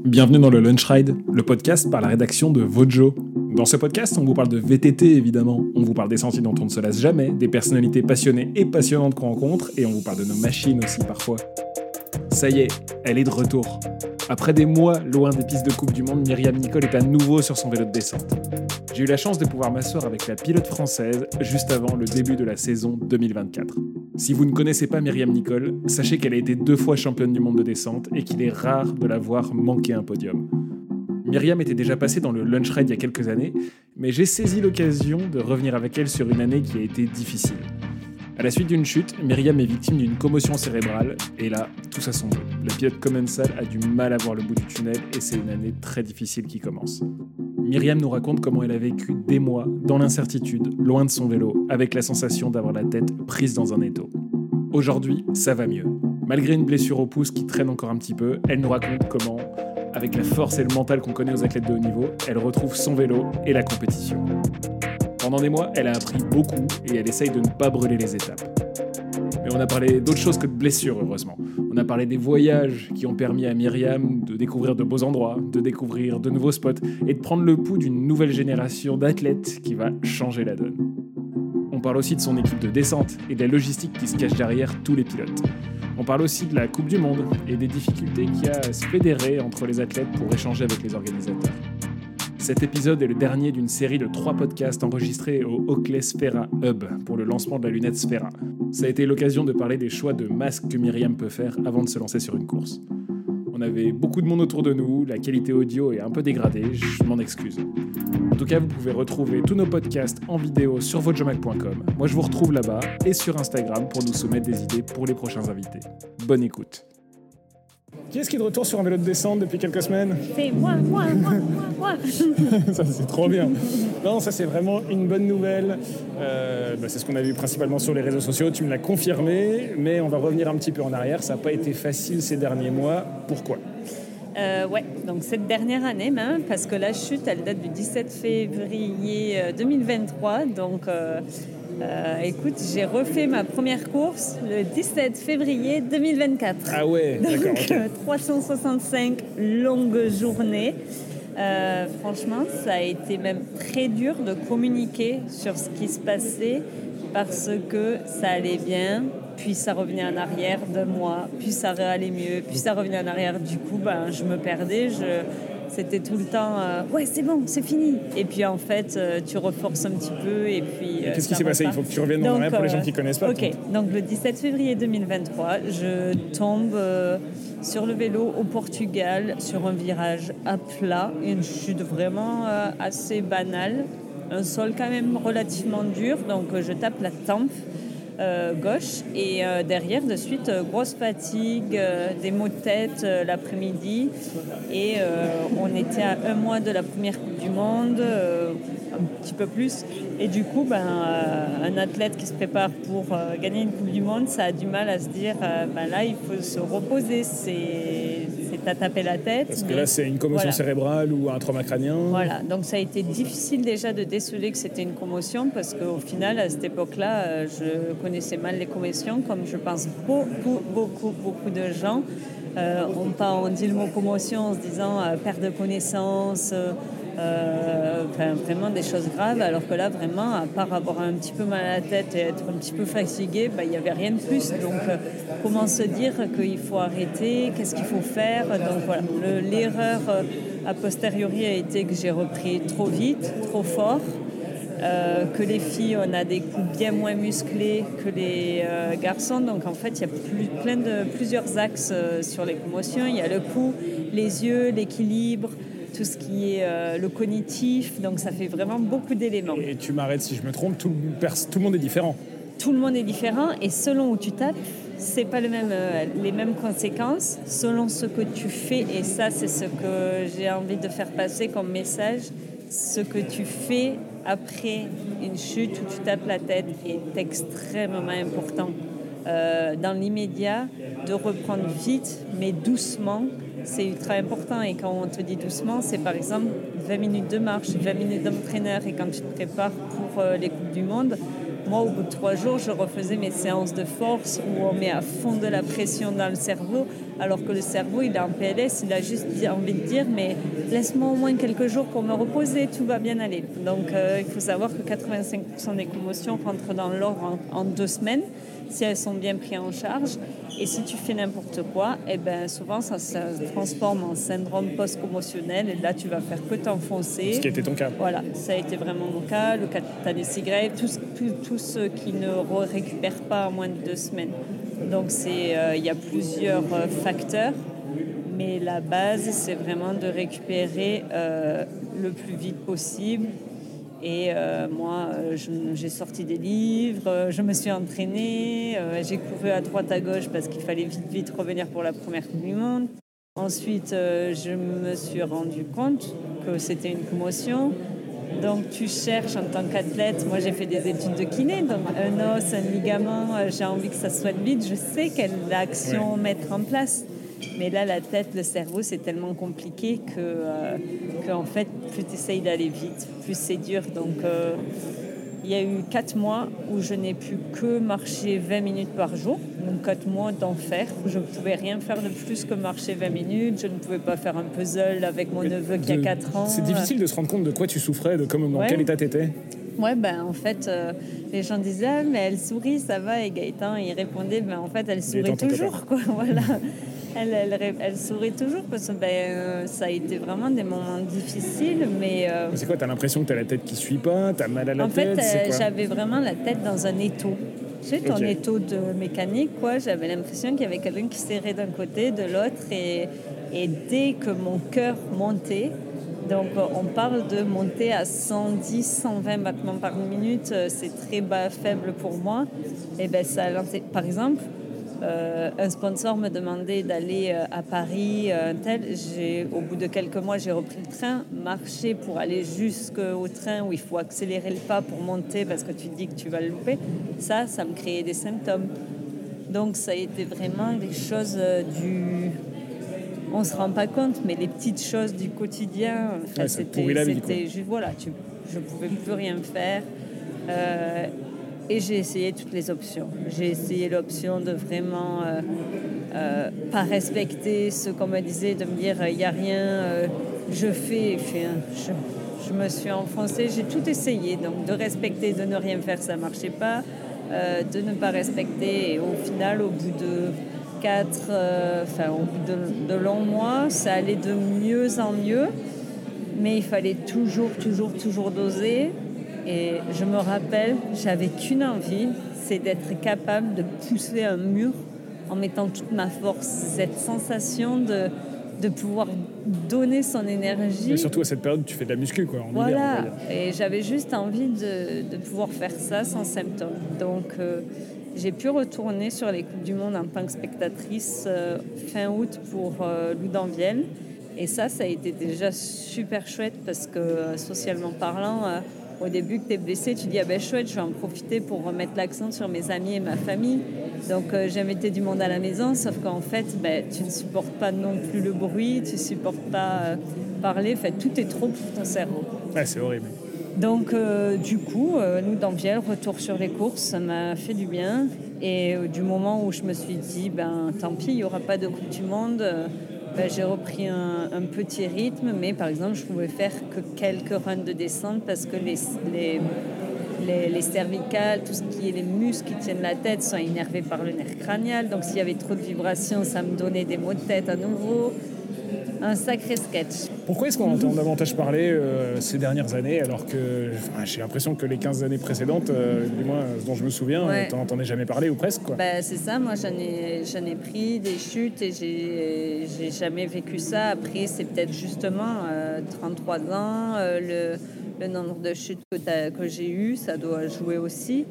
Bienvenue dans le Lunch Ride, le podcast par la rédaction de Vojo. Dans ce podcast, on vous parle de VTT évidemment, on vous parle des sentiers dont on ne se lasse jamais, des personnalités passionnées et passionnantes qu'on rencontre, et on vous parle de nos machines aussi parfois. Ça y est, elle est de retour. Après des mois loin des pistes de Coupe du Monde, Myriam Nicole est à nouveau sur son vélo de descente. J'ai eu la chance de pouvoir m'asseoir avec la pilote française juste avant le début de la saison 2024. Si vous ne connaissez pas Myriam Nicole, sachez qu'elle a été 2 fois championne du monde de descente et qu'il est rare de la voir manquer un podium. Myriam était déjà passée dans le Lunch Ride il y a quelques années, mais j'ai saisi l'occasion de revenir avec elle sur une année qui a été difficile. À la suite d'une chute, Myriam est victime d'une commotion cérébrale, et là, tout ça sombre. La pilote commensale a du mal à voir le bout du tunnel, et c'est une année très difficile qui commence. Myriam nous raconte comment elle a vécu des mois dans l'incertitude, loin de son vélo, avec la sensation d'avoir la tête prise dans un étau. Aujourd'hui, ça va mieux. Malgré une blessure au pouce qui traîne encore un petit peu, elle nous raconte comment, avec la force et le mental qu'on connaît aux athlètes de haut niveau, elle retrouve son vélo et la compétition. Pendant des mois, elle a appris beaucoup et elle essaye de ne pas brûler les étapes. Mais on a parlé d'autre chose que de blessures, heureusement. On a parlé des voyages qui ont permis à Myriam de découvrir de beaux endroits, de découvrir de nouveaux spots et de prendre le pouls d'une nouvelle génération d'athlètes qui va changer la donne. On parle aussi de son équipe de descente et de la logistique qui se cache derrière tous les pilotes. On parle aussi de la Coupe du Monde et des difficultés qu'il y a à se fédérer entre les athlètes pour échanger avec les organisateurs. Cet épisode est le dernier d'une série de 3 podcasts enregistrés au Oakley Sphera Hub pour le lancement de la lunette Sphera. Ça a été l'occasion de parler des choix de masques que Myriam peut faire avant de se lancer sur une course. On avait beaucoup de monde autour de nous, la qualité audio est un peu dégradée, je m'en excuse. En tout cas, vous pouvez retrouver tous nos podcasts en vidéo sur vojomac.com. Moi, je vous retrouve là-bas et sur Instagram pour nous soumettre des idées pour les prochains invités. Bonne écoute. Qui est-ce qui est de retour sur un vélo de descente depuis quelques semaines ? C'est moi. Ça, c'est trop bien. Non, ça, c'est vraiment une bonne nouvelle. C'est ce qu'on a vu principalement sur les réseaux sociaux. Tu me l'as confirmé, mais on va revenir un petit peu en arrière. Ça n'a pas été facile ces derniers mois. Pourquoi ? Donc cette dernière année même, parce que la chute, elle date du 17 février 2023. Donc, écoute, j'ai refait ma première course le 17 février 2024. Ah ouais, d'accord. Donc, Okay. 365 longues journées. Franchement, ça a été même très dur de communiquer sur ce qui se passait parce que ça allait bien, puis ça revenait en arrière de moi, puis ça allait mieux, puis ça revenait en arrière. Du coup, je me perdais, c'était tout le temps c'est bon, c'est fini. Et puis en fait, tu reforces un petit peu et puis... Qu'est-ce qui s'est passé ? Il faut que tu reviennes en arrière pour les gens qui ne connaissent pas. Ok, donc le 17 février 2023, je tombe sur le vélo au Portugal, sur un virage à plat, une chute vraiment assez banale, un sol quand même relativement dur, donc je tape la tempe gauche et derrière de suite grosse fatigue, des maux de tête l'après-midi et on était à 1 mois de la première Coupe du Monde, un petit peu plus, et du coup un athlète qui se prépare pour gagner une Coupe du Monde, ça a du mal à se dire là il faut se reposer, c'est à taper la tête. Parce que là c'est une commotion cérébrale ou un trauma crânien. Voilà, donc ça a été difficile déjà de déceler que c'était une commotion parce qu'au final à cette époque-là je connaissais mal les commotions comme je pense beaucoup de gens. On dit le mot commotion en se disant perte de connaissance, vraiment des choses graves, alors que là vraiment à part avoir un petit peu mal à la tête et être un petit peu fatigué, il n'y avait rien de plus. Donc comment se dire qu'il faut arrêter, qu'est-ce qu'il faut faire, donc voilà, l'erreur a posteriori a été que j'ai repris trop vite, trop fort, que les filles, on a des coups bien moins musclés que les garçons. Donc en fait, il y a plusieurs axes sur les commotions. Il y a le cou, les yeux, l'équilibre, tout ce qui est le cognitif. Donc ça fait vraiment beaucoup d'éléments. Et tu m'arrêtes si je me trompe, tout le monde est différent. Tout le monde est différent et selon où tu tapes, c'est pas les mêmes conséquences selon ce que tu fais. Et ça, c'est ce que j'ai envie de faire passer comme message. Ce que tu fais après une chute où tu tapes la tête est extrêmement important. Dans l'immédiat, de reprendre vite, mais doucement, c'est ultra important. Et quand on te dit doucement, c'est par exemple 20 minutes de marche, 20 minutes d'entraîneur. Et quand tu te prépares pour les Coupes du Monde, moi, au bout de 3 jours, je refaisais mes séances de force où on met à fond de la pression dans le cerveau, alors que le cerveau, il est en PLS, il a juste envie de dire, mais laisse-moi au moins quelques jours pour me reposer, tout va bien aller. Donc, il faut savoir que 85% des commotions rentrent dans l'ordre en 2 semaines, si elles sont bien prises en charge. Et si tu fais n'importe quoi, eh ben, souvent, ça se transforme en syndrome post-commotionnel, et là, tu vas faire que t'enfoncer. Ce qui a été ton cas. Voilà, ça a été vraiment mon cas, le cas de Tannis grave, tous ceux qui ne récupèrent pas en moins de 2 semaines. Donc, il y a plusieurs facteurs, mais la base, c'est vraiment de récupérer le plus vite possible. Et moi, j'ai sorti des livres, je me suis entraînée, j'ai couru à droite à gauche parce qu'il fallait vite revenir pour la première Coupe du Monde. Ensuite, je me suis rendu compte que c'était une commotion. Donc, tu cherches en tant qu'athlète. Moi, j'ai fait des études de kiné, donc un os, un ligament, j'ai envie que ça soit vite. Je sais quelle action mettre en place. Mais là, la tête, le cerveau, c'est tellement compliqué que en fait, plus tu essayes d'aller vite, plus c'est dur. Donc, il y a eu 4 mois où je n'ai pu que marcher 20 minutes par jour. Donc 4 mois d'enfer. Je ne pouvais rien faire de plus que marcher 20 minutes. Je ne pouvais pas faire un puzzle avec mon neveu qui a 4 ans. C'est difficile de se rendre compte de quoi tu souffrais, dans quel état tu étais. Ouais, ben en fait, les gens disaient ah, mais elle sourit, ça va. Et Gaëtan, il répondait ben en fait, elle sourit toujours, quoi. Voilà. Elle sourit toujours parce que ça a été vraiment des moments difficiles. Mais c'est quoi, t'as l'impression que t'as la tête qui suit pas, t'as mal à la tête? En fait, j'avais vraiment la tête dans un étau. Tu sais, ton étau de mécanique, quoi. J'avais l'impression qu'il y avait quelqu'un qui serrait d'un côté, de l'autre. Et dès que mon cœur montait, donc on parle de monter à 110, 120 battements par minute, c'est très bas, faible pour moi. Et ben ça a lancé, par exemple, un sponsor me demandait d'aller à Paris, au bout de quelques mois, j'ai repris le train, marcher pour aller jusqu'au train où il faut accélérer le pas pour monter parce que tu te dis que tu vas le louper. Ça me créait des symptômes. Donc ça a été vraiment des choses on se rend pas compte, mais les petites choses du quotidien, c'était juste, voilà, je pouvais plus rien faire. Et j'ai essayé toutes les options. J'ai essayé l'option de vraiment pas respecter ce qu'on me disait, de me dire il n'y a rien, je me suis enfoncée, j'ai tout essayé. Donc de respecter, de ne rien faire, ça ne marchait pas. De ne pas respecter, et au final, au bout de au bout de longs mois, ça allait de mieux en mieux, mais il fallait toujours doser. Et je me rappelle, j'avais qu'une envie, c'est d'être capable de pousser un mur en mettant toute ma force. Cette sensation de pouvoir donner son énergie. Mais surtout à cette période, tu fais de la muscu, quoi. Voilà, et j'avais juste envie de pouvoir faire ça sans symptômes. Donc, j'ai pu retourner sur les Coupes du Monde en tant que spectatrice fin août pour Loudanvielle. Et ça a été déjà super chouette parce que, socialement parlant, au début que tu es blessé, tu dis « Ah ben chouette, je vais en profiter pour remettre l'accent sur mes amis et ma famille. » Donc j'ai invité du monde à la maison, sauf qu'en fait, tu ne supportes pas non plus le bruit, tu ne supportes pas parler, en fait, tout est trop pour ton cerveau. Ouais, c'est horrible. Donc du coup, nous Danvielle, retour sur les courses, ça m'a fait du bien. Et du moment où je me suis dit, tant pis, il n'y aura pas de Coupe du Monde, j'ai repris un petit rythme, mais par exemple, je pouvais faire que quelques runs de descente parce que les cervicales, tout ce qui est les muscles qui tiennent la tête sont énervés par le nerf crânial. Donc s'il y avait trop de vibrations, ça me donnait des maux de tête à nouveau. Un sacré sketch. Pourquoi est-ce qu'on entend davantage parler ces dernières années, alors que j'ai l'impression que les 15 années précédentes, du moins dont je me souviens, t'en entendais jamais parler ou presque, quoi. C'est ça, moi j'en ai pris des chutes et j'ai jamais vécu ça. Après, c'est peut-être justement 33 ans, le nombre de chutes que j'ai eues, ça doit jouer aussi.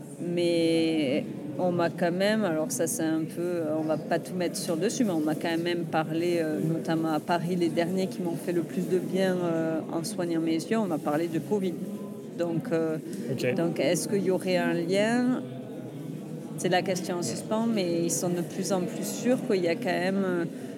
Mais on m'a quand même, alors ça c'est un peu, on va pas tout mettre sur dessus, mais on m'a quand même parlé, notamment à Paris, les derniers qui m'ont fait le plus de bien en soignant mes yeux, on m'a parlé de Covid. Donc est-ce qu'il y aurait un lien ? C'est la question en suspens, mais ils sont de plus en plus sûrs qu'il y a quand même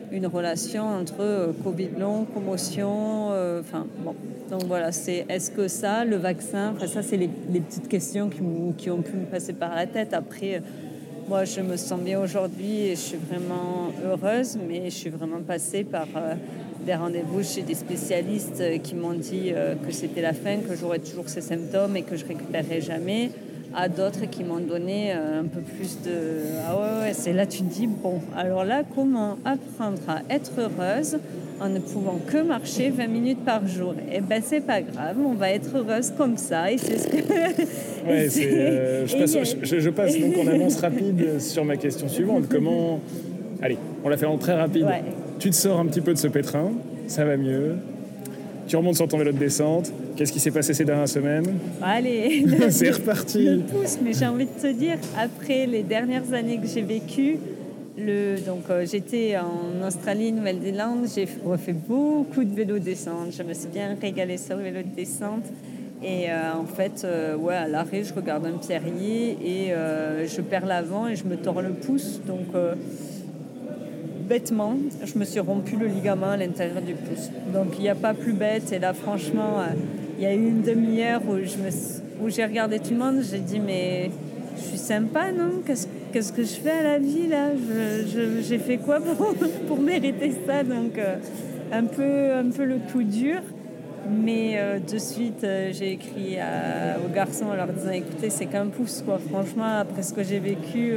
une relation entre Covid long, commotion, bon. Donc voilà, est-ce que ça, le vaccin, ça c'est les petites questions qui ont pu me passer par la tête. Après, moi je me sens bien aujourd'hui et je suis vraiment heureuse, mais je suis vraiment passée par des rendez-vous chez des spécialistes qui m'ont dit que c'était la fin, que j'aurais toujours ces symptômes et que je récupérerais jamais, à d'autres qui m'ont donné un peu plus de... Ah ouais, c'est là tu te dis, bon, alors là, comment apprendre à être heureuse en ne pouvant que marcher 20 minutes par jour? Eh ben c'est pas grave, on va être heureuse comme ça, et c'est ce que... Ouais, je passe donc en avance rapide sur ma question suivante. Comment... Allez, on l'a fait en très rapide. Ouais. Tu te sors un petit peu de ce pétrin, ça va mieux. Tu remontes sur ton vélo de descente. Qu'est-ce qui s'est passé ces dernières semaines? Allez, c'est reparti. Le pouce, mais j'ai envie de te dire, après les dernières années que j'ai vécues, j'étais en Australie, Nouvelle-Zélande, j'ai refait beaucoup de vélo de descente. Je me suis bien régalée sur le vélo de descente. Et en fait, à l'arrêt, je regarde un pierrier et je perds l'avant et je me tords le pouce. Donc, bêtement, je me suis rompu le ligament à l'intérieur du pouce. Donc, il n'y a pas plus bête. Et là, franchement, il y a eu une demi-heure où j'ai regardé tout le monde. J'ai dit, mais je suis sympa, non? Qu'est-ce que je fais à la vie, là? J'ai fait quoi pour mériter ça? Donc, un peu le coup dur. Mais de suite, j'ai écrit aux garçons en leur disant, écoutez, c'est qu'un pouce, quoi. Franchement, après ce que j'ai vécu...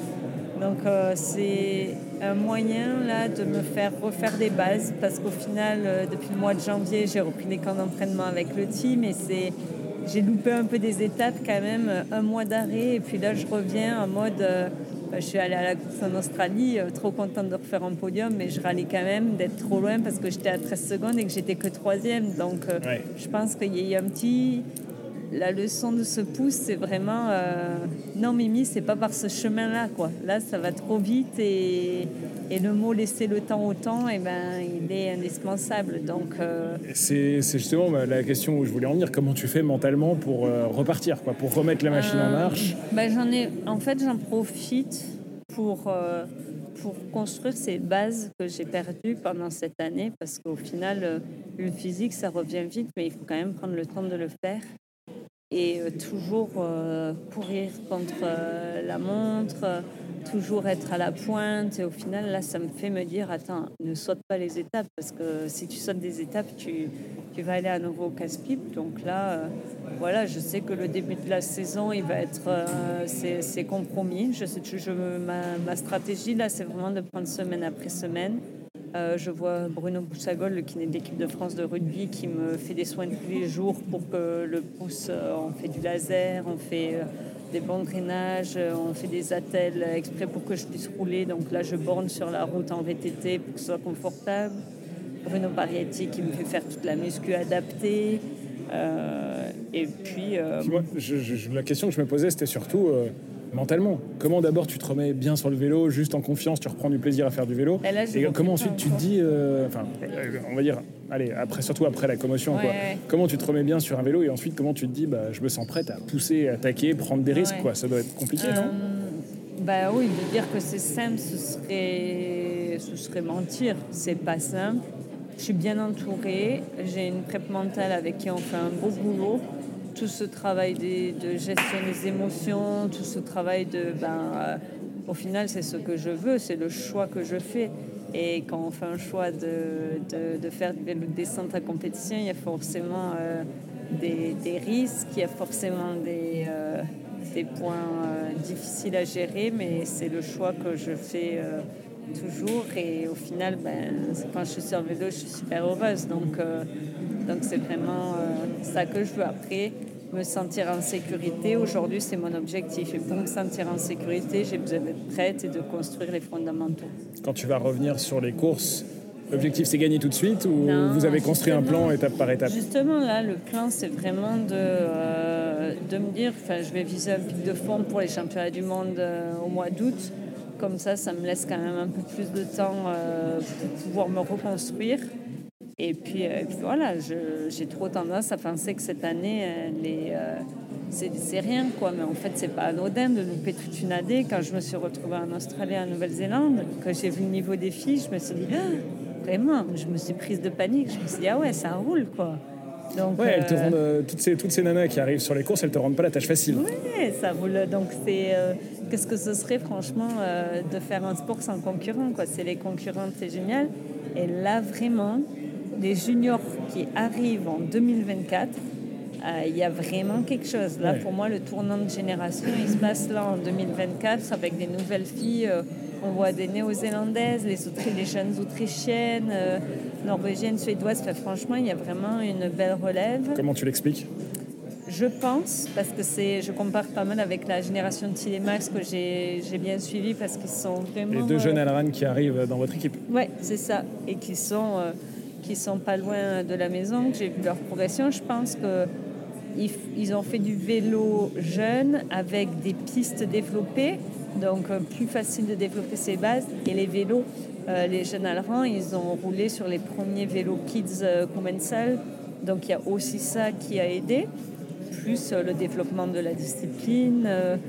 c'est un moyen là de me faire refaire des bases parce qu'au final, depuis le mois de janvier, j'ai repris les camps d'entraînement avec le team et j'ai loupé un peu des étapes quand même, un mois d'arrêt et puis là je reviens en mode, je suis allée à la course en Australie, trop contente de refaire un podium, mais je râlais quand même d'être trop loin parce que j'étais à 13 secondes et que j'étais que 3e, donc je pense qu'il y a un petit... La leçon de ce pouce, c'est vraiment non Mimi, c'est pas par ce chemin-là, quoi. Là, ça va trop vite et le mot laisser le temps au temps, il est indispensable. Donc c'est justement la question où je voulais en venir. Comment tu fais mentalement pour repartir, quoi, pour remettre la machine en marche? J'en profite pour construire ces bases que j'ai perdues pendant cette année, parce qu'au final, le physique, ça revient vite, mais il faut quand même prendre le temps de le faire. Et toujours courir contre la montre, toujours être à la pointe. Et au final, là, ça me fait me dire, attends, ne saute pas les étapes, parce que si tu sautes des étapes, tu vas aller à nouveau au casse-pipe. Donc là, je sais que le début de la saison, il va être c'est compromis. Ma stratégie, là, c'est vraiment de prendre semaine après semaine. Je vois Bruno Boussagol, le kiné de l'équipe de France de rugby, qui me fait des soins tous les jours pour que le pouce, on fait du laser, on fait des bancs de drainage, on fait des attelles exprès pour que je puisse rouler. Donc là, je borne sur la route en VTT pour que ce soit confortable. Bruno Parietti qui me fait faire toute la muscu adaptée. Et puis... Moi, la question que je me posais, c'était surtout... mentalement, comment d'abord tu te remets bien sur le vélo, juste en confiance, tu reprends du plaisir à faire du vélo, et comment ensuite tu te dis, on va dire, allez, surtout après la commotion, quoi. Comment tu te remets bien sur un vélo et ensuite comment tu te dis, je me sens prête à pousser, attaquer, prendre des risques, quoi. Ça doit être compliqué, non? Oui, de dire que c'est simple, ce serait mentir. C'est pas simple. Je suis bien entourée, j'ai une prep mentale avec qui on fait un beau boulot. Tout ce travail de gestion des émotions, tout ce travail au final, c'est ce que je veux, c'est le choix que je fais. Et quand on fait un choix de faire du vélo de descente à compétition, il y a forcément des risques, il y a forcément des points difficiles à gérer, mais c'est le choix que je fais toujours. Et au final, quand je suis sur le vélo, je suis super heureuse. Donc c'est vraiment ça que je veux. Après, me sentir en sécurité, aujourd'hui, c'est mon objectif. Et pour me sentir en sécurité, j'ai besoin d'être prête et de construire les fondamentaux. Quand tu vas revenir sur les courses, l'objectif, c'est gagner tout de suite ou non, vous avez construit un plan étape par étape? Justement, là, le plan, c'est vraiment de me dire, je vais viser un pic de forme pour les championnats du monde au mois d'août. Comme ça me laisse quand même un peu plus de temps pour pouvoir me reconstruire. Et puis voilà, j'ai trop tendance à penser que cette année, c'est rien, quoi. Mais en fait, c'est pas anodin de louper toute une année. Quand je me suis retrouvée en Australie, en Nouvelle-Zélande, quand j'ai vu le niveau des filles, je me suis dit, vraiment, je me suis prise de panique. Je me suis dit, ah ouais, ça roule, quoi. Donc, Ouais, elles te rendent, toutes ces nanas qui arrivent sur les courses, elles te rendent pas la tâche facile. ouais, ça roule. Donc, qu'est-ce que ce serait, franchement, de faire un sport sans concurrent, quoi. C'est les concurrentes, c'est génial. Et là, vraiment, les juniors qui arrivent en 2024, il y a vraiment quelque chose. Là, pour moi, le tournant de génération, il se passe là en 2024 avec des nouvelles filles. On voit des néo-zélandaises, les jeunes autrichiennes, norvégiennes, suédoises. Enfin, franchement, il y a vraiment une belle relève. Comment tu l'expliques ? Je pense, parce que je compare pas mal avec la génération de Tilemax que j'ai bien suivi parce qu'ils sont vraiment... Les 2 jeunes Alran qui arrivent dans votre équipe. Oui, c'est ça. Et qui sont pas loin de la maison, que j'ai vu leur progression. Je pense qu'ils ont fait du vélo jeune avec des pistes développées, donc plus facile de développer ses bases. Et les vélos, les jeunes Alran, ils ont roulé sur les premiers vélos Kids Commensal. Donc il y a aussi ça qui a aidé. Plus le développement de la discipline,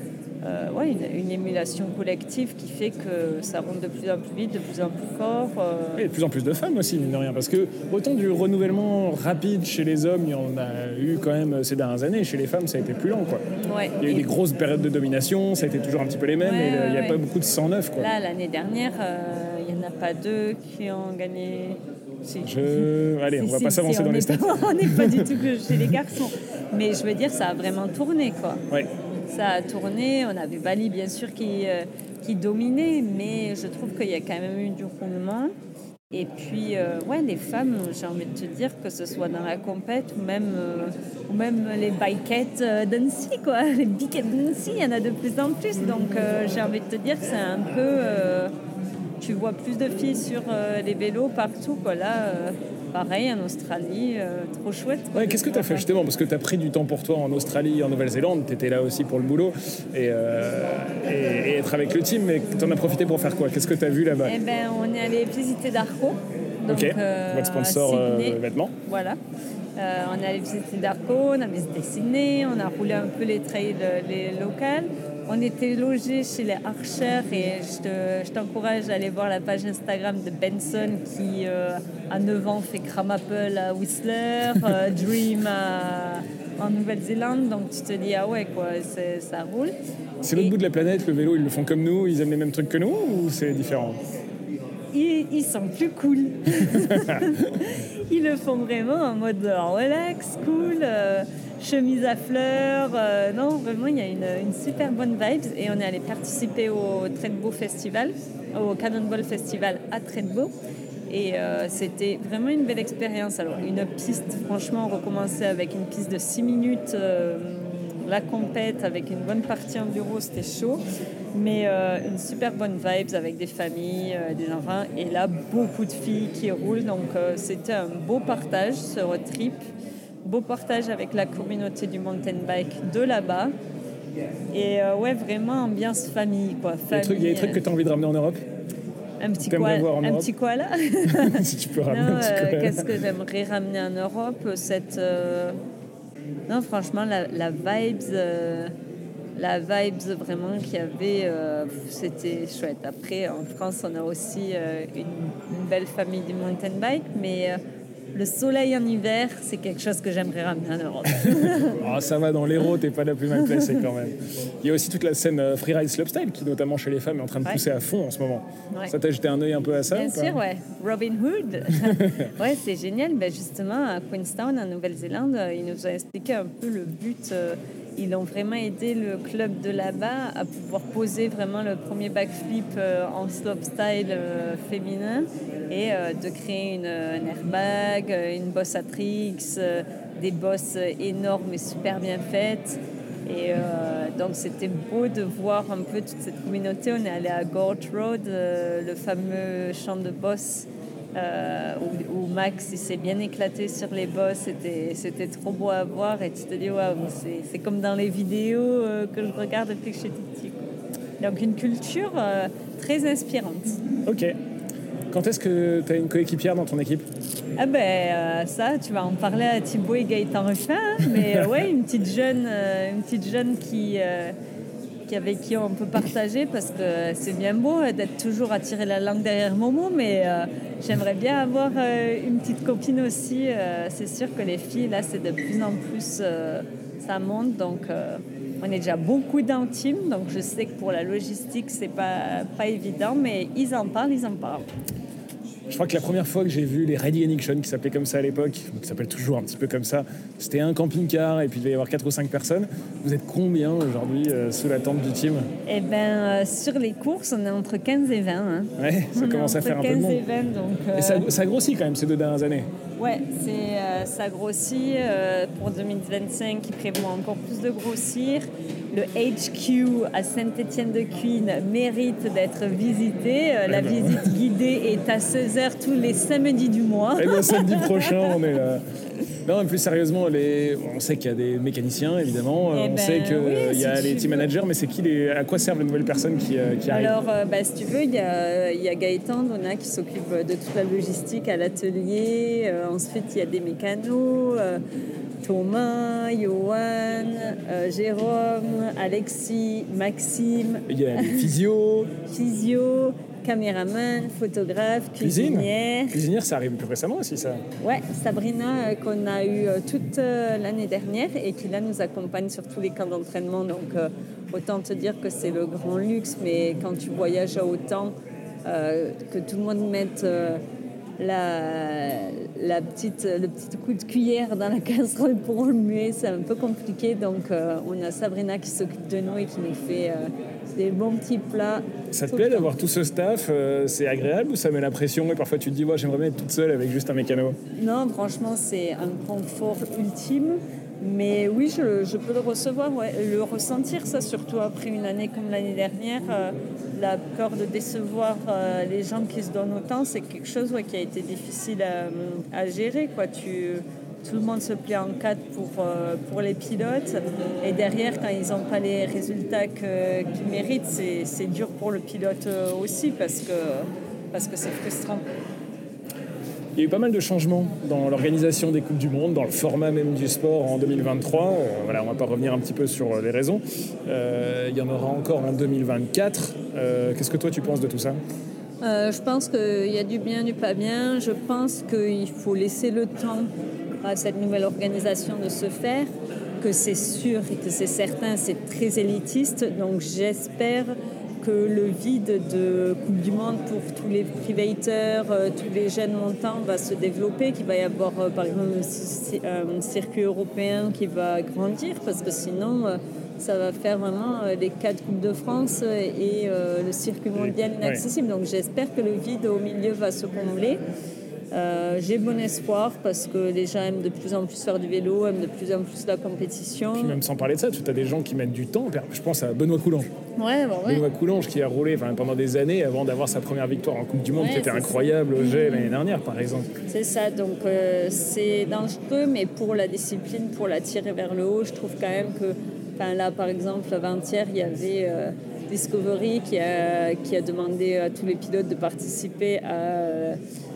une émulation collective qui fait que ça monte de plus en plus vite, de plus en plus fort. Et de plus en plus de femmes aussi, mine de rien, parce que autant du renouvellement rapide chez les hommes, il y en a eu quand même ces dernières années, chez les femmes ça a été plus lent, quoi. Ouais. Il y a eu des grosses périodes de domination, ça a été toujours un petit peu les mêmes, et il n'y a pas beaucoup de sang neuf, quoi. Là, l'année dernière, il n'y en a pas 2 qui ont gagné... Allez, on va pas s'avancer dans les stats. On n'est pas du tout que chez les garçons. Mais je veux dire, ça a vraiment tourné, quoi. Ouais. Ça a tourné. On a vu Bali, bien sûr, qui dominait. Mais je trouve qu'il y a quand même eu du roulement. Et puis, les femmes, j'ai envie de te dire, que ce soit dans la compète ou même les bikettes d'Annecy, quoi. Les bikettes d'Annecy, il y en a de plus en plus. Donc, j'ai envie de te dire que c'est un peu... tu vois plus de filles sur les vélos partout, quoi. Là, pareil, en Australie, trop chouette. Ouais, qu'est-ce que tu as fait justement ? Parce que tu as pris du temps pour toi en Australie, en Nouvelle-Zélande, tu étais là aussi pour le boulot et être avec le team, mais tu en as profité pour faire quoi ? Qu'est-ce que tu as vu là-bas ? Eh ben, on est allé visiter Darko. Donc, ok, votre sponsor vêtements. Voilà. On est allé visiter Darko, on a visité Sydney, on a roulé un peu les trails les locales. On était logés chez les Archers et je t'encourage à aller voir la page Instagram de Benson qui, à 9 ans, fait Cram Apple à Whistler, Dream en Nouvelle-Zélande. Donc tu te dis, ah ouais, quoi, ça roule. C'est l'autre bout de la planète, le vélo, ils le font comme nous, ils aiment les mêmes trucs que nous ou c'est différent ? Ils sont plus cool. Ils le font vraiment en mode relax, cool, chemise à fleurs. Non, vraiment, il y a une super bonne vibe. Et on est allé participer au Thredbo Festival, au Cannonball Festival à Thredbo. Et c'était vraiment une belle expérience. Alors, une piste, franchement, on recommençait avec une piste de 6 minutes. La compète avec une bonne partie enduro, c'était chaud. Mais une super bonne vibes avec des familles, des enfants. Et là, beaucoup de filles qui roulent. Donc, c'était un beau partage, ce road trip. Beau partage avec la communauté du mountain bike de là-bas. Et vraiment ambiance famille, quoi. Il y a des trucs que tu as envie de ramener en Europe ? Un petit koala. Si tu peux ramener un petit koala. Qu'est-ce que j'aimerais ramener en Europe ? Non, franchement, la vibes vraiment qu'il y avait, c'était chouette. Après, en France, on a aussi une belle famille du mountain bike, mais le soleil en hiver, c'est quelque chose que j'aimerais ramener en Europe. Oh, ça va, dans l'Hérault, t'es pas la plus mal placée quand même. Il y a aussi toute la scène freeride slopestyle qui, notamment chez les femmes, est en train de pousser à fond en ce moment. Ouais. Ça t'a jeté un œil un peu à ça ? Bien sûr, ouais. Robin Hood. Ouais, c'est génial. Ben, justement, à Queenstown, en Nouvelle-Zélande, ils nous ont expliqué un peu le but. Ils ont vraiment aidé le club de là-bas à pouvoir poser vraiment le premier backflip en slopestyle féminin et de créer un airbag, une bosse à tricks, des bosses énormes et super bien faites. Et donc c'était beau de voir un peu toute cette communauté. On est allé à Gorge Road, le fameux champ de boss où Max il s'est bien éclaté sur les bosses. C'était trop beau à voir et tu te dis waouh, c'est comme dans les vidéos que je regarde depuis que je suis tout petit. Donc une culture très inspirante. Ok. Quand est-ce que tu as une coéquipière dans ton équipe? Ah ben ça, tu vas en parler à Thibaut et Gaëtan Ruffin, hein, mais ouais, une petite jeune avec qui on peut partager, parce que c'est bien beau d'être toujours à tirer la langue derrière Momo, mais j'aimerais bien avoir une petite copine aussi. C'est sûr que les filles, là, c'est de plus en plus, ça monte, donc on est déjà beaucoup dans le team, donc je sais que pour la logistique, c'est pas évident, mais ils en parlent. Je crois que la première fois que j'ai vu les Ready in Action, qui s'appelait comme ça à l'époque, qui s'appelle toujours un petit peu comme ça, c'était un camping-car et puis il devait y avoir 4 ou 5 personnes. Vous êtes combien aujourd'hui sous la tente du team? Eh bien, sur les courses, on est entre 15 et 20. Hein. Ouais, ça commence à faire un peu de monde. 15 et 20, donc... Et ça grossit quand même ces 2 dernières années. Ouais, ça grossit. Pour 2025, il prévoit encore plus de grossir. Le HQ à Saint-Étienne-de-Cuines mérite d'être visité. La visite guidée est à 16h tous les samedis du mois. Et le samedi prochain, on est là. Non, plus sérieusement, on sait qu'il y a des mécaniciens, évidemment. On sait qu'il y a les team managers, mais à quoi servent les nouvelles personnes qui arrivent? Alors, si tu veux, il y a Gaëtan Donna qui s'occupe de toute la logistique à l'atelier. Ensuite, il y a des mécanos, Thomas, Johan, Jérôme, Alexis, Maxime. Il y a les physio, caméraman, photographe, cuisinière. Cuisinière, ça arrive plus récemment aussi, ça. Ouais, Sabrina, qu'on a eu toute l'année dernière et qui là nous accompagne sur tous les camps d'entraînement. Donc autant te dire que c'est le grand luxe, mais quand tu voyages à autant, que tout le monde mette le petit coup de cuillère dans la casserole pour remuer, c'est un peu compliqué. Donc on a Sabrina qui s'occupe de nous et qui nous fait des bons petits plats. Ça te plaît d'avoir tout ce staff? C'est agréable ou ça met la pression et parfois tu te dis j'aimerais bien être toute seule avec juste un mécano? Non, franchement, c'est un confort ultime. Mais oui, je peux le recevoir, ouais. Le ressentir, ça, surtout après une année comme l'année dernière. La peur de décevoir les gens qui se donnent autant, c'est quelque chose qui a été difficile à gérer, quoi. Tout le monde se plie en quatre pour les pilotes. Et derrière, quand ils n'ont pas les résultats qu'ils méritent, c'est dur pour le pilote aussi parce que c'est frustrant. Il y a eu pas mal de changements dans l'organisation des Coupes du Monde, dans le format même du sport en 2023. On va pas revenir un petit peu sur les raisons. Il y en aura encore en 2024. Qu'est-ce que toi tu penses de tout ça? Je pense qu'il y a du bien, du pas bien. Je pense qu'il faut laisser le temps à cette nouvelle organisation de se faire, que c'est sûr et que c'est certain, c'est très élitiste. Donc j'espère que le vide de Coupe du Monde pour tous les privateurs, tous les jeunes montants va se développer, qu'il va y avoir par exemple un circuit européen qui va grandir, parce que sinon ça va faire vraiment les 4 Coupes de France et le circuit mondial inaccessible. Donc j'espère que le vide au milieu va se combler. J'ai bon espoir parce que les gens aiment de plus en plus faire du vélo, aiment de plus en plus la compétition. Puis même sans parler de ça, tu as des gens qui mettent du temps. Je pense à Benoît Coulange. Ouais. Benoît Coulange qui a roulé pendant des années avant d'avoir sa première victoire en Coupe du Monde, qui était incroyable au jet l'année dernière, par exemple. C'est ça, donc c'est dangereux, mais pour la discipline, pour la tirer vers le haut, je trouve quand même que, là par exemple, avant-hier, il y avait Discovery qui a demandé à tous les pilotes de participer à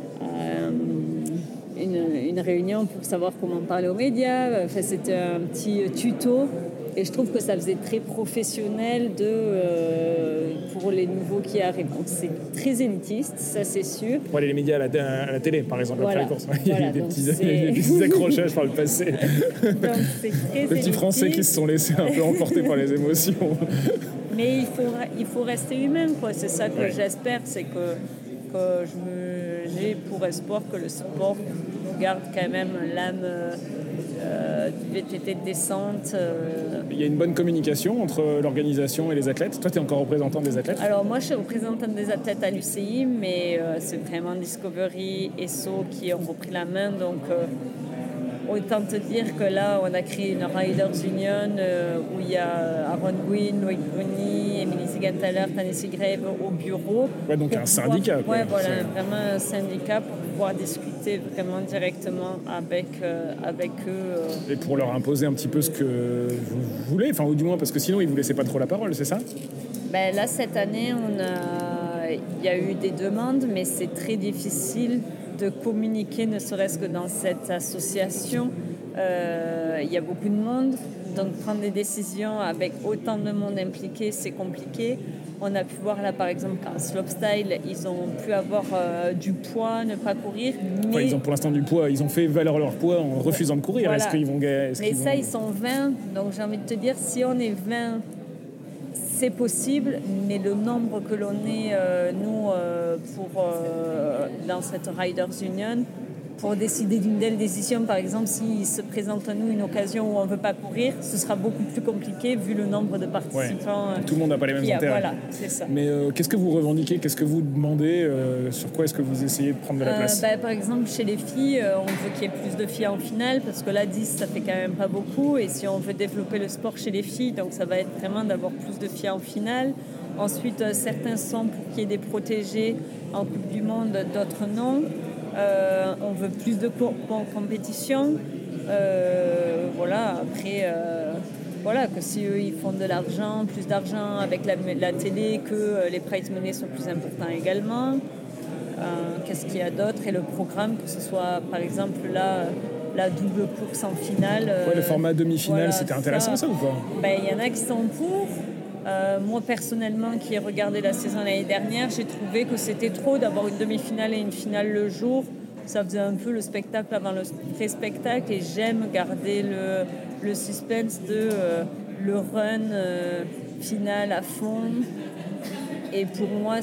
une réunion pour savoir comment parler aux médias. C'était un petit tuto et je trouve que ça faisait très professionnel pour les nouveaux qui arrivent. Donc c'est très élitiste, ça c'est sûr. Pour aller les médias à la télé, par exemple, après les courses. Il y a eu des petits accrochages par le passé. Donc c'est très les petits Français qui se sont laissés un peu emporter par les émotions. Mais il faut rester humain, quoi. C'est ça que j'espère, c'est que j'ai pour espoir que le sport garde quand même l'âme du VTT de descente. Il y a une bonne communication entre l'organisation et les athlètes. Toi, tu es encore représentante des athlètes? Alors moi, je suis représentante des athlètes à l'UCI, mais c'est vraiment Discovery et So qui ont repris la main. Donc autant te dire que là, on a créé une Riders Union où il y a Aaron Gwynn, Loïc Bruni, Émilie Zigataler, Tennessee Grave au bureau. Ouais, donc un syndicat. Vraiment un syndicat pour pouvoir discuter vraiment directement avec eux. Et pour leur imposer un petit peu ce que vous voulez, ou du moins parce que sinon ils vous laissaient pas trop la parole, c'est ça? Là, cette année, y a eu des demandes, mais c'est très difficile de communiquer, ne serait-ce que dans cette association. Il y a beaucoup de monde, donc prendre des décisions avec autant de monde impliqué, c'est compliqué. On a pu voir là, par exemple, qu'en slopestyle, ils ont pu avoir du poids, ne pas courir. Mais... Ouais, ils ont pour l'instant du poids. Ils ont fait valoir leur poids en refusant de courir. Voilà. Est-ce qu'ils vont gagner? Ils sont 20. Donc j'ai envie de te dire, si on est 20, c'est possible. Mais le nombre que l'on est, dans cette Riders Union, pour décider d'une telle décision, par exemple, s'il se présente à nous une occasion où on ne veut pas courir, ce sera beaucoup plus compliqué vu le nombre de participants. Ouais. Tout le monde n'a pas les mêmes intérêts. Voilà, c'est ça. Mais qu'est-ce que vous revendiquez? Qu'est-ce que vous demandez? Sur quoi est-ce que vous essayez de prendre de la place? Par exemple, chez les filles, on veut qu'il y ait plus de filles en finale parce que là, 10, ça fait quand même pas beaucoup. Et si on veut développer le sport chez les filles, donc ça va être vraiment d'avoir plus de filles en finale. Ensuite, certains sont pour qu'il y ait des protégés en Coupe du Monde, d'autres non. On veut plus de compétition. Après, que si eux ils font de l'argent, plus d'argent avec la télé, que les prize money sont plus importants également. Qu'est-ce qu'il y a d'autre? Et le programme, que ce soit par exemple là, la double course en finale. Le format demi-finale, c'était intéressant ça ou pas? Il y en a qui sont pour. Moi personnellement qui ai regardé la saison l'année dernière, j'ai trouvé que c'était trop d'avoir une demi-finale et une finale le jour. Ça faisait un peu le spectacle avant le pré-spectacle et j'aime garder le suspense de le run final à fond. Et pour moi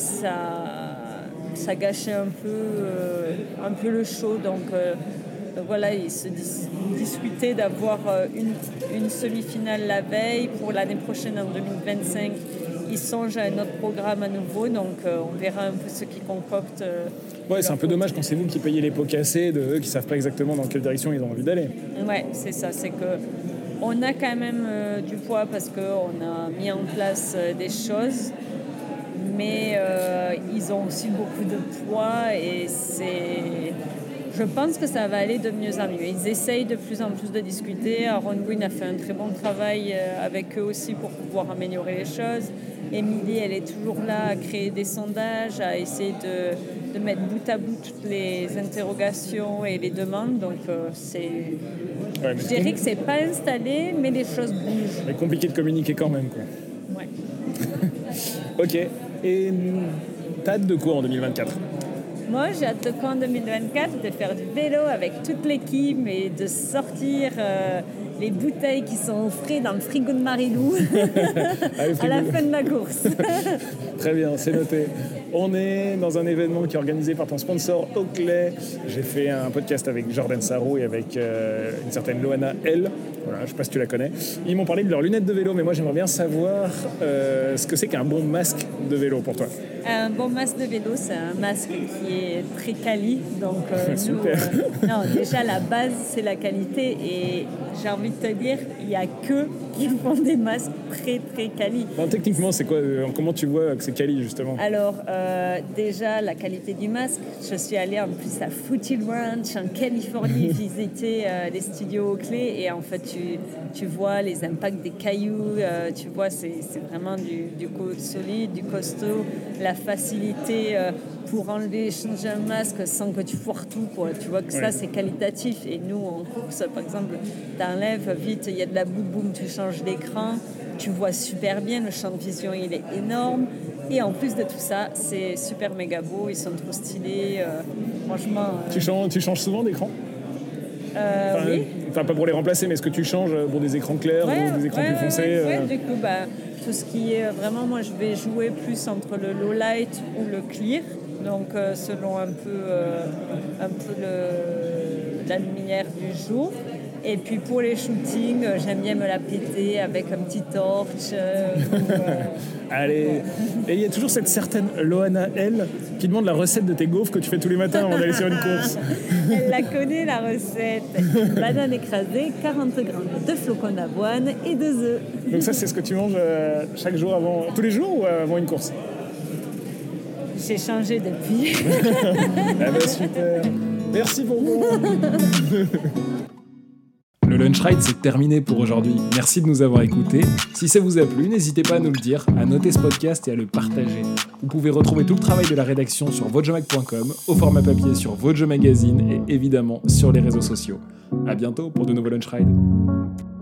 ça gâchait un peu le show. Donc voilà, ils se discutaient d'avoir une semi-finale la veille. Pour l'année prochaine, en 2025, ils songent à un autre programme à nouveau. Donc on verra un peu ce qu'ils concoctent. C'est un peu dommage quand c'est vous qui payez les pots cassés de eux qui ne savent pas exactement dans quelle direction ils ont envie d'aller. Ouais, c'est ça. C'est qu'on a quand même du poids parce qu'on a mis en place des choses. Mais ils ont aussi beaucoup de poids et je pense que ça va aller de mieux en mieux. Ils essayent de plus en plus de discuter. Aaron Gwyn a fait un très bon travail avec eux aussi pour pouvoir améliorer les choses. Émilie, elle est toujours là à créer des sondages, à essayer de mettre bout à bout toutes les interrogations et les demandes. Donc je dirais que c'est pas installé, mais les choses bougent. C'est compliqué de communiquer quand même, quoi. Ouais. Ok. Et t'as hâte de quoi en 2024? Moi, j'ai hâte de quoi en 2024? De faire du vélo avec toute l'équipe et de sortir les bouteilles qui sont au frais dans le frigo de Marilou à la fin de la course. Très bien, c'est noté. On est dans un événement qui est organisé par ton sponsor Oakley. J'ai fait un podcast avec Jordan Sarro et avec une certaine Loana L. Voilà, je ne sais pas si tu la connais. Ils m'ont parlé de leurs lunettes de vélo, mais moi j'aimerais bien savoir ce que c'est qu'un bon masque de vélo pour toi. Un bon masque de vélo, c'est un masque qui est très quali. Donc, super. Déjà, la base, c'est la qualité. Et j'ai envie de te dire, il n'y a que qui font des masques très, très quali. Non, techniquement, c'est quoi? Comment tu vois que c'est quali, justement? Alors, déjà, la qualité du masque. Je suis allée en plus à Foothills Ranch, en Californie, visiter les studios Oakley. Et en fait, tu vois les impacts des cailloux. Tu vois, c'est vraiment du solide, du costaud. La facilité pour enlever et changer un masque sans que tu foires tout, quoi. Tu vois que ça, c'est qualitatif. Et nous, en course, par exemple, t'enlèves vite, il y a de la boum, tu changes d'écran, tu vois super bien, le champ de vision, il est énorme. Et en plus de tout ça, c'est super méga beau, ils sont trop stylés. Franchement... Tu changes souvent d'écran? Oui. Enfin, pas pour les remplacer, mais est-ce que tu changes pour des écrans clairs ou des écrans plus foncés? Du coup, tout ce qui est vraiment, moi, je vais jouer plus entre le low light ou le clear. Donc, selon un peu la lumière du jour. Et puis, pour les shootings, j'aime bien me la péter avec un petit torche. Allez. Et il y a toujours cette certaine Loana L qui demande la recette de tes gaufres que tu fais tous les matins avant d'aller sur une course. Elle la connaît, la recette. Banane écrasée, 40 grammes de flocons d'avoine et 2 œufs. Donc ça, c'est ce que tu manges chaque jour tous les jours ou avant une course? J'ai changé depuis. Ah bah super. Merci pour moi. Le Lunch Ride, c'est terminé pour aujourd'hui. Merci de nous avoir écoutés. Si ça vous a plu, n'hésitez pas à nous le dire, à noter ce podcast et à le partager. Vous pouvez retrouver tout le travail de la rédaction sur votejomag.com, au format papier sur Vojo Magazine et évidemment sur les réseaux sociaux. À bientôt pour de nouveaux Lunch Rides.